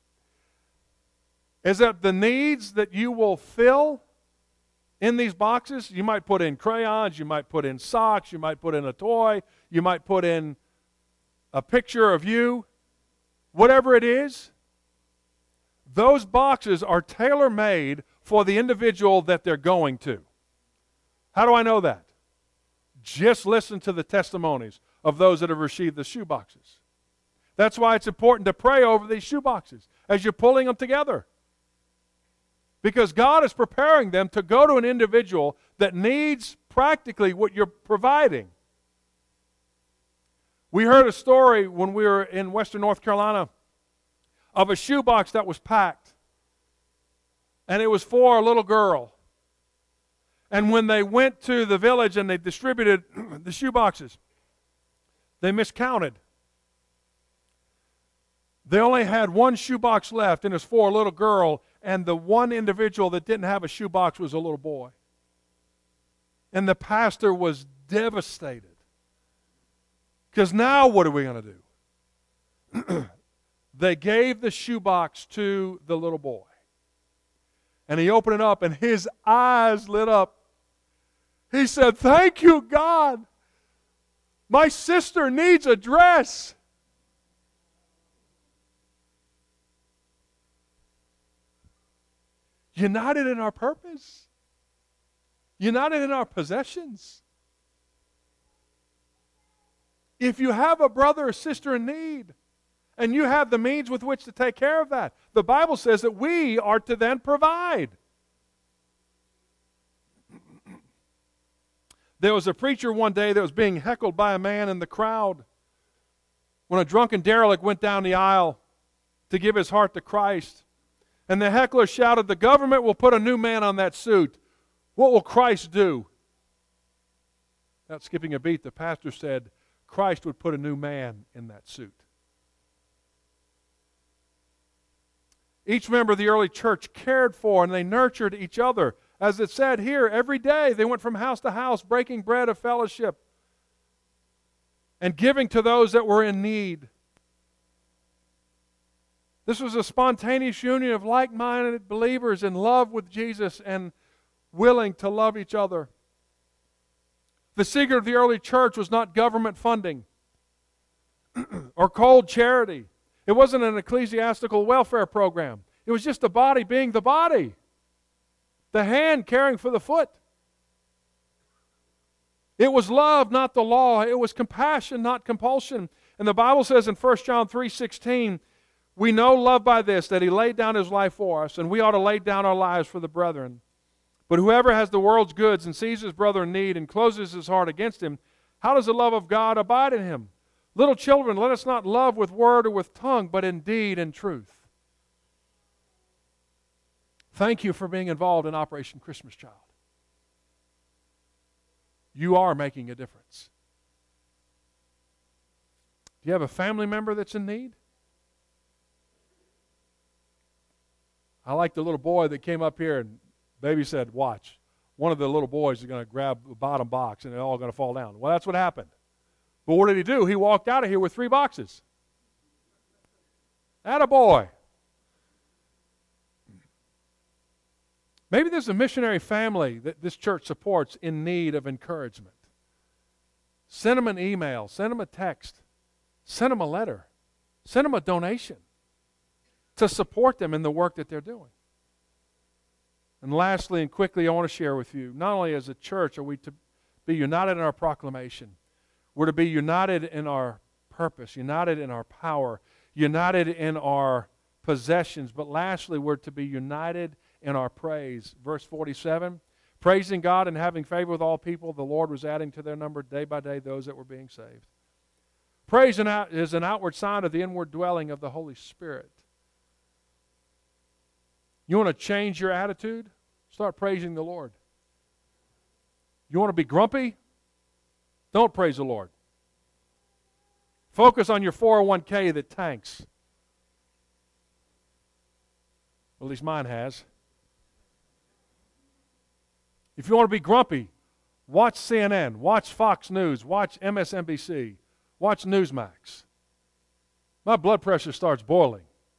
is that the needs that you will fill in these boxes, you might put in crayons, you might put in socks, you might put in a toy, you might put in a picture of you, whatever it is, those boxes are tailor-made for the individual that they're going to. How do I know that? Just listen to the testimonies of those that have received the shoe boxes. That's why it's important to pray over these shoe boxes as you're pulling them together. Because God is preparing them to go to an individual that needs practically what you're providing. We heard a story when we were in western North Carolina of a shoebox that was packed. And it was for a little girl. And when they went to the village and they distributed the shoeboxes, they miscounted. They only had one shoebox left, and it was for a little girl, and the one individual that didn't have a shoebox was a little boy. And the pastor was devastated. Because now what are we going to do? They gave the shoebox to the little boy. And he opened it up, and his eyes lit up. He said, "Thank you, God. My sister needs a dress." United in our purpose. united in our possessions. If you have a brother or sister in need, and you have the means with which to take care of that, the Bible says that we are to then provide. There was a preacher one day that was being heckled by a man in the crowd when a drunken derelict went down the aisle to give his heart to Christ. And the heckler shouted, "The government will put a new man on that suit. What will Christ do?" Without skipping a beat, the pastor said, Christ would put a new man in that suit. Each member of the early church cared for and they nurtured each other. As it said here, every day they went from house to house, breaking bread of fellowship and giving to those that were in need. This was a spontaneous union of like-minded believers in love with Jesus and willing to love each other. The secret of the early church was not government funding or cold charity. It wasn't an ecclesiastical welfare program. It was just the body being the body, the hand caring for the foot. It was love, not the law. It was compassion, not compulsion. And the Bible says in First John three sixteen, we know love by this, that He laid down His life for us, and we ought to lay down our lives for the brethren. But whoever has the world's goods and sees his brother in need and closes his heart against him, how does the love of God abide in him? Little children, let us not love with word or with tongue, but in deed and truth. Thank you for being involved in Operation Christmas Child. You are making a difference. Do you have a family member that's in need? I like the little boy that came up here and Baby said, watch. One of the little boys is going to grab the bottom box and they're all going to fall down. Well, that's what happened. But what did he do? He walked out of here with three boxes. Attaboy. Maybe there's a missionary family that this church supports in need of encouragement. Send them an email. Send them a text. Send them a letter. Send them a donation to support them in the work that they're doing. And lastly and quickly, I want to share with you, not only as a church are we to be united in our proclamation, we're to be united in our purpose, united in our power, united in our possessions, but lastly, we're to be united in our praise. Verse forty-seven, praising God and having favor with all people, the Lord was adding to their number day by day those that were being saved. Praise is an outward sign of the inward dwelling of the Holy Spirit. You want to change your attitude? Start praising the Lord. You want to be grumpy? Don't praise the Lord. Focus on your four oh one k that tanks. At least mine has. If you want to be grumpy, watch C N N, watch Fox News, watch M S N B C, watch Newsmax. My blood pressure starts boiling.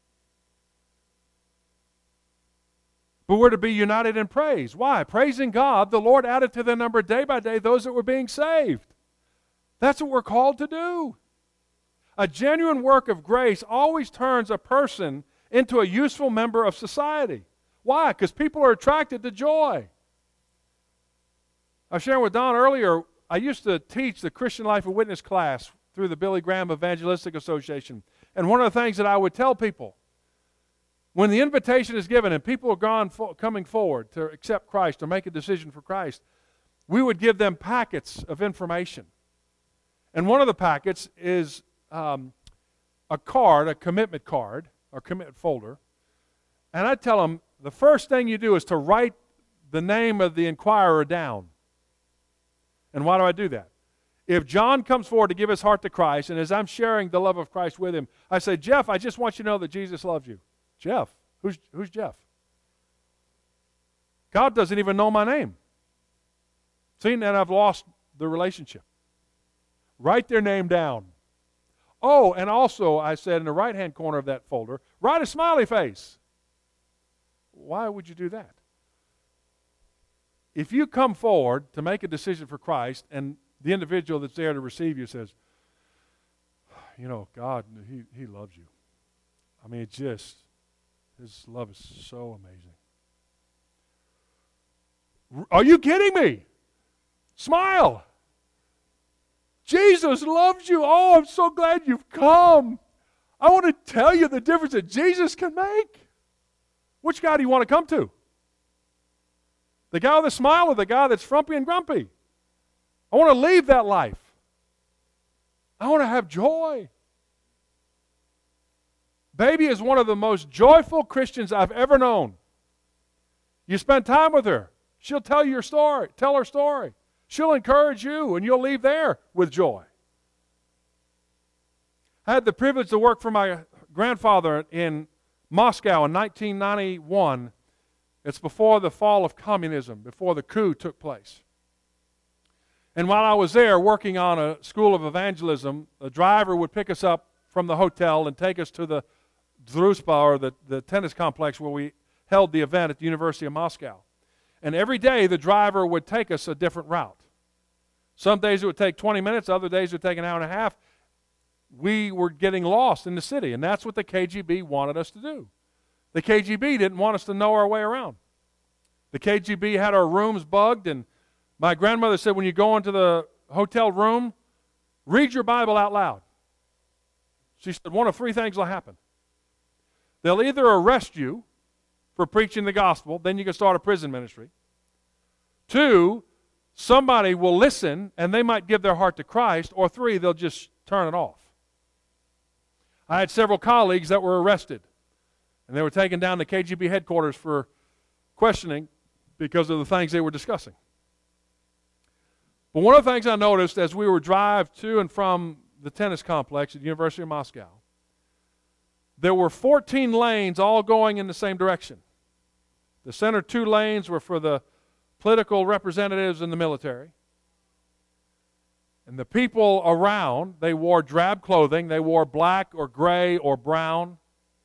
But we're to be united in praise. Why? Praising God, the Lord added to their number day by day those that were being saved. That's what we're called to do. A genuine work of grace always turns a person into a useful member of society. Why? Because people are attracted to joy. I was sharing with Don earlier, I used to teach the Christian Life and Witness class through the Billy Graham Evangelistic Association. And one of the things that I would tell people, when the invitation is given and people are gone fo- coming forward to accept Christ or make a decision for Christ, we would give them packets of information. And one of the packets is um, a card, a commitment card, or commitment folder. And I tell them, the first thing you do is to write the name of the inquirer down. And why do I do that? If John comes forward to give his heart to Christ, and as I'm sharing the love of Christ with him, I say, Jeff, I just want you to know that Jesus loves you. Jeff? Who's, who's Jeff? God doesn't even know my name. Seeing that, I've lost the relationship. Write their name down. Oh, and also, I said in the right-hand corner of that folder, write a smiley face. Why would you do that? If you come forward to make a decision for Christ, and the individual that's there to receive you says, you know, God, he, he loves you. I mean, it just... His love is so amazing. Are you kidding me? Smile. Jesus loves you. Oh, I'm so glad you've come. I want to tell you the difference that Jesus can make. Which guy do you want to come to? The guy with a smile or the guy that's frumpy and grumpy? I want to leave that life. I want to have joy. Baby is one of the most joyful Christians I've ever known. You spend time with her. She'll tell you your story. Tell her story. She'll encourage you, and you'll leave there with joy. I had the privilege to work for my grandfather in Moscow in nineteen ninety-one. It's before the fall of communism, before the coup took place. And while I was there working on a school of evangelism, a driver would pick us up from the hotel and take us to the Druzhba, or the, the tennis complex where we held the event at the University of Moscow. And every day the driver would take us a different route. Some days it would take twenty minutes, other days it would take an hour and a half. We were getting lost in the city, and that's what the K G B wanted us to do. The K G B didn't want us to know our way around. The K G B had our rooms bugged, and my grandmother said, when you go into the hotel room, read your Bible out loud. She said, one of three things will happen. They'll either arrest you for preaching the gospel, then you can start a prison ministry. Two, somebody will listen, and they might give their heart to Christ. Or three, they'll just turn it off. I had several colleagues that were arrested, and they were taken down to K G B headquarters for questioning because of the things they were discussing. But one of the things I noticed as we were driving to and from the tennis complex at the University of Moscow, there were fourteen lanes all going in the same direction. The center two lanes were for the political representatives in the military. And the people around, they wore drab clothing. They wore black or gray or brown.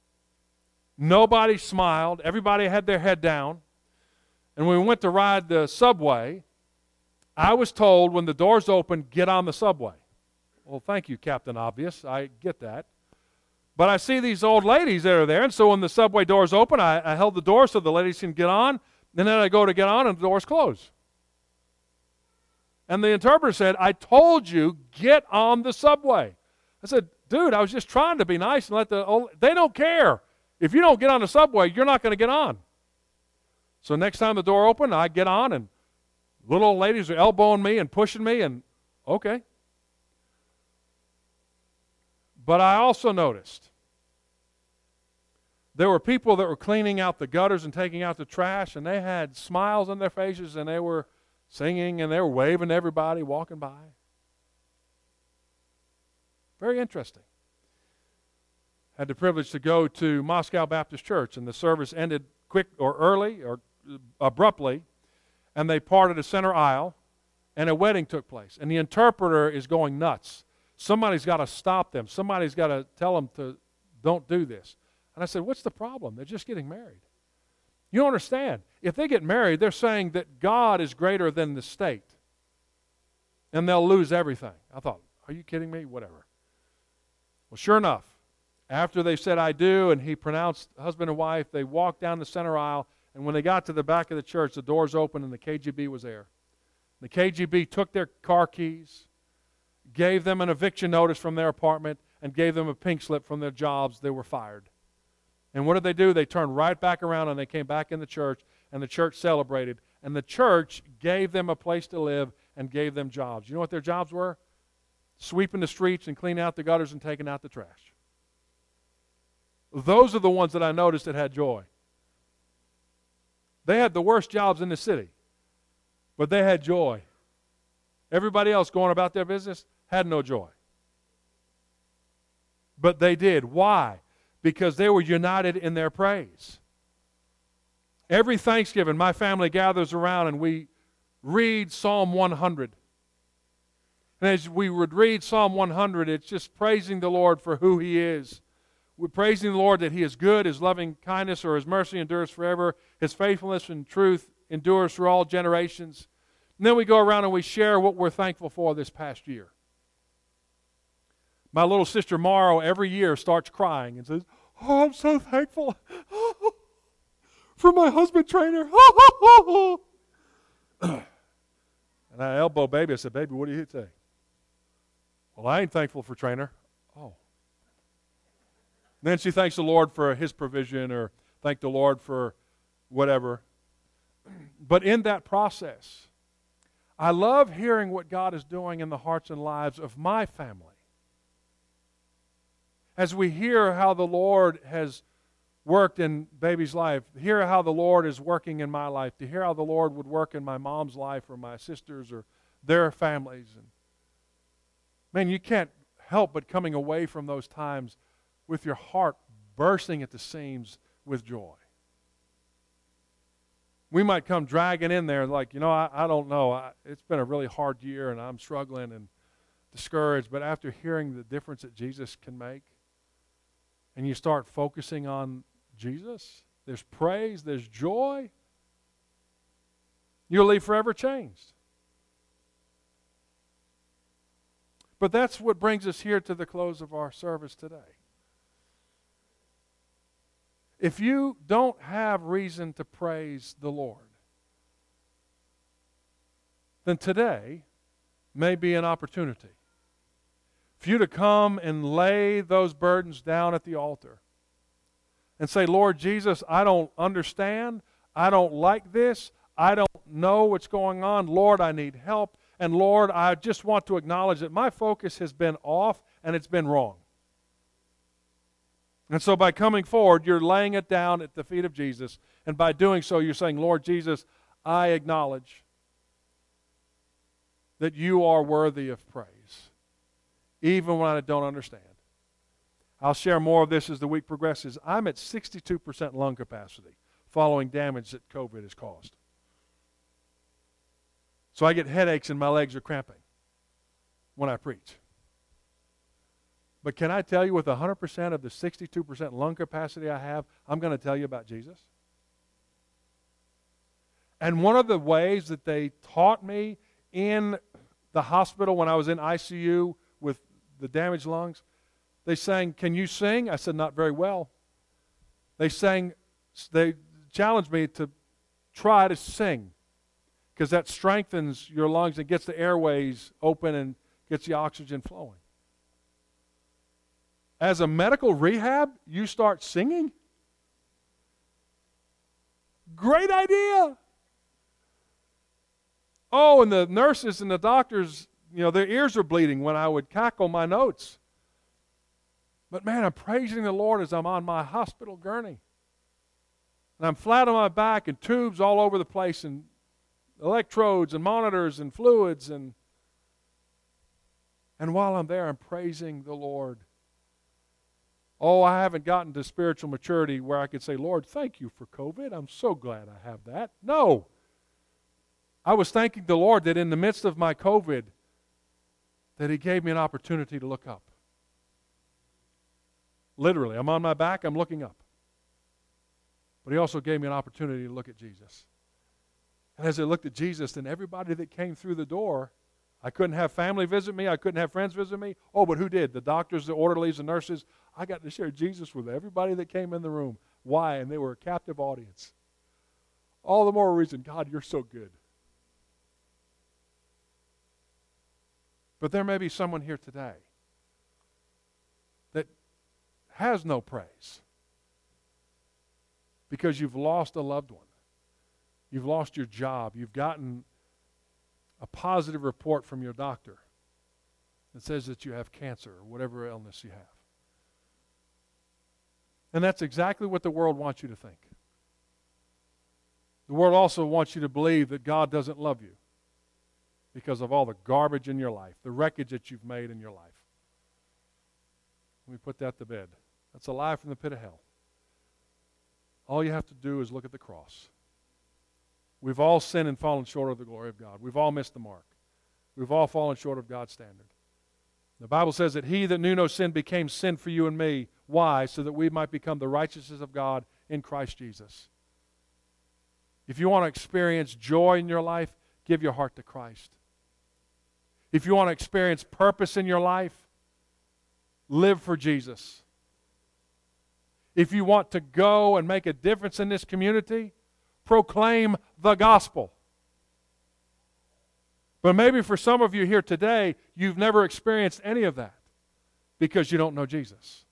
Nobody smiled. Everybody had their head down. And when we went to ride the subway, I was told when the doors opened, get on the subway. Well, thank you, Captain Obvious. I get that. But I see these old ladies that are there, and so when the subway doors open, I, I held the door so the ladies can get on, and then I go to get on, and the doors close. And the interpreter said, I told you, get on the subway. I said, dude, I was just trying to be nice and let the old, they don't care. If you don't get on the subway, you're not going to get on. So next time the door opened, I get on, and little old ladies are elbowing me and pushing me, and okay. But I also noticed there were people that were cleaning out the gutters and taking out the trash, and they had smiles on their faces, and they were singing, and they were waving to everybody walking by. Very interesting. Had the privilege to go to Moscow Baptist Church, and the service ended quick or early or abruptly, and they parted a center aisle, and a wedding took place. And the interpreter is going nuts. Somebody's got to stop them. Somebody's got to tell them to don't do this. And I said, what's the problem? They're just getting married. You don't understand. If they get married, they're saying that God is greater than the state. And they'll lose everything. I thought, are you kidding me? Whatever. Well, sure enough, after they said I do, and he pronounced husband and wife, they walked down the center aisle, and when they got to the back of the church, the doors opened and the K G B was there. The K G B took their car keys, gave them an eviction notice from their apartment, and gave them a pink slip from their jobs. They were fired. And what did they do? They turned right back around and they came back in the church, and the church celebrated. And the church gave them a place to live and gave them jobs. You know what their jobs were? Sweeping the streets and cleaning out the gutters and taking out the trash. Those are the ones that I noticed that had joy. They had the worst jobs in the city, but they had joy. Everybody else going about their business had no joy. But they did. Why? Because they were united in their praise. Every Thanksgiving, my family gathers around and we read Psalm one hundred. And as we would read Psalm one hundred, it's just praising the Lord for who He is. We're praising the Lord that He is good, His loving kindness or His mercy endures forever, His faithfulness and truth endures through all generations. And then we go around and we share what we're thankful for this past year. My little sister Morrow every year starts crying and says, oh, I'm so thankful for my husband trainer. And I elbowed baby. I said, baby, what do you say? Well, I ain't thankful for Trainer. Oh. Then she thanks the Lord for his provision or thank the Lord for whatever. But in that process, I love hearing what God is doing in the hearts and lives of my family. As we hear how the Lord has worked in baby's life, hear how the Lord is working in my life, to hear how the Lord would work in my mom's life or my sisters or their families. And man, you can't help but coming away from those times with your heart bursting at the seams with joy. We might come dragging in there like, you know, I, I don't know. I, it's been a really hard year and I'm struggling and discouraged. But after hearing the difference that Jesus can make, and you start focusing on Jesus, there's praise, there's joy, you'll leave forever changed. But that's what brings us here to the close of our service today. If you don't have reason to praise the Lord, then today may be an opportunity for you to come and lay those burdens down at the altar and say, Lord Jesus, I don't understand. I don't like this. I don't know what's going on. Lord, I need help. And Lord, I just want to acknowledge that my focus has been off and it's been wrong. And so by coming forward, you're laying it down at the feet of Jesus. And by doing so, you're saying, Lord Jesus, I acknowledge that you are worthy of praise, even when I don't understand. I'll share more of this as the week progresses. I'm at sixty-two percent lung capacity following damage that COVID has caused. So I get headaches and my legs are cramping when I preach. But can I tell you, with one hundred percent of the sixty-two percent lung capacity I have, I'm going to tell you about Jesus? And one of the ways that they taught me in the hospital when I was in I C U with the damaged lungs, they sang, can you sing? I said, not very well. They sang, they challenged me to try to sing, because that strengthens your lungs and gets the airways open and gets the oxygen flowing. As a medical rehab, you start singing? Great idea. Oh, and the nurses and the doctors, you know, their ears are bleeding when I would cackle my notes. But man, I'm praising the Lord as I'm on my hospital gurney. And I'm flat on my back and tubes all over the place and electrodes and monitors and fluids. And, and while I'm there, I'm praising the Lord. Oh, I haven't gotten to spiritual maturity where I could say, Lord, thank you for COVID. I'm so glad I have that. No. I was thanking the Lord that in the midst of my COVID, that He gave me an opportunity to look up. Literally, I'm on my back, I'm looking up. But He also gave me an opportunity to look at Jesus. And as I looked at Jesus, then everybody that came through the door, I couldn't have family visit me, I couldn't have friends visit me. Oh, but who did? The doctors, the orderlies, the nurses. I got to share Jesus with everybody that came in the room. Why? And they were a captive audience. All the more reason, God, you're so good. But there may be someone here today that has no praise because you've lost a loved one. You've lost your job. You've gotten a positive report from your doctor that says that you have cancer or whatever illness you have. And that's exactly what the world wants you to think. The world also wants you to believe that God doesn't love you because of all the garbage in your life, the wreckage that you've made in your life. Let me put that to bed. That's a lie from the pit of hell. All you have to do is look at the cross. We've all sinned and fallen short of the glory of God. We've all missed the mark. We've all fallen short of God's standard. The Bible says that He that knew no sin became sin for you and me. Why? So that we might become the righteousness of God in Christ Jesus. If you want to experience joy in your life, give your heart to Christ. If you want to experience purpose in your life, live for Jesus. If you want to go and make a difference in this community, proclaim the gospel. But maybe for some of you here today, you've never experienced any of that because you don't know Jesus.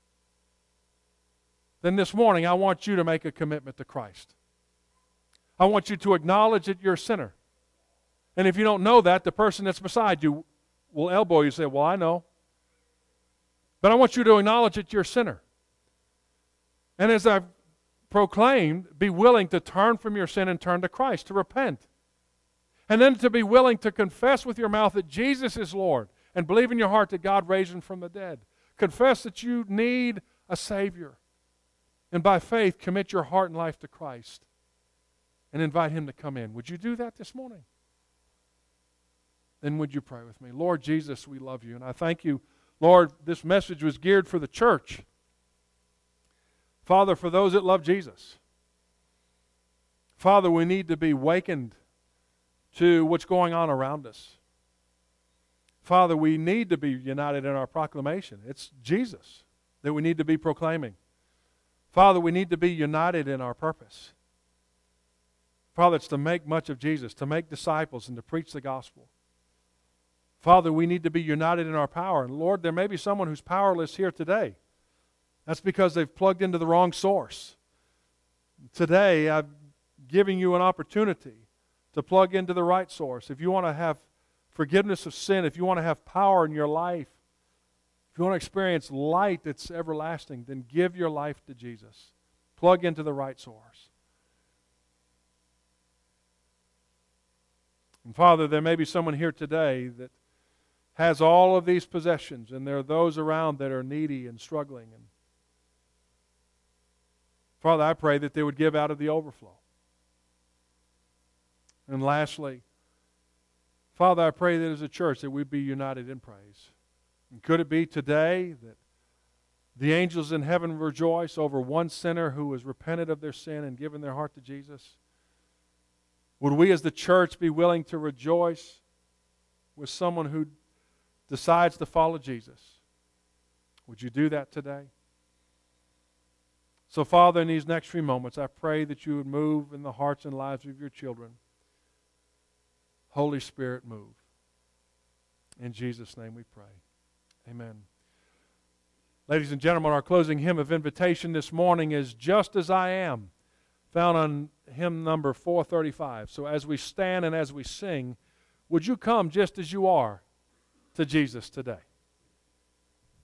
Then this morning, I want you to make a commitment to Christ. I want you to acknowledge that you're a sinner. And if you don't know that, the person that's beside you will elbow you and say, well, I know. But I want you to acknowledge that you're a sinner. And as I've proclaimed, be willing to turn from your sin and turn to Christ, to repent. And then to be willing to confess with your mouth that Jesus is Lord and believe in your heart that God raised him from the dead. Confess that you need a Savior. And by faith, commit your heart and life to Christ and invite him to come in. Would you do that this morning? Then would you pray with me? Lord Jesus, we love you. And I thank you, Lord, this message was geared for the church. Father, for those that love Jesus. Father, we need to be wakened to what's going on around us. Father, we need to be united in our proclamation. It's Jesus that we need to be proclaiming. Father, we need to be united in our purpose. Father, it's to make much of Jesus, to make disciples and to preach the gospel. Father, we need to be united in our power. And Lord, there may be someone who's powerless here today. That's because they've plugged into the wrong source. Today, I'm giving you an opportunity to plug into the right source. If you want to have forgiveness of sin, if you want to have power in your life, if you want to experience light that's everlasting, then give your life to Jesus. Plug into the right source. And Father, there may be someone here today that has all of these possessions, and there are those around that are needy and struggling. And Father, I pray that they would give out of the overflow. And lastly, Father, I pray that as a church that we'd be united in praise. And could it be today that the angels in heaven rejoice over one sinner who has repented of their sin and given their heart to Jesus? Would we as the church be willing to rejoice with someone who decides to follow Jesus? Would you do that today? So, Father, in these next few moments, I pray that you would move in the hearts and lives of your children. Holy Spirit, move. In Jesus' name we pray. Amen. Ladies and gentlemen, our closing hymn of invitation this morning is Just As I Am, found on hymn number four thirty-five. So as we stand and as we sing, would you come just as you are to Jesus today?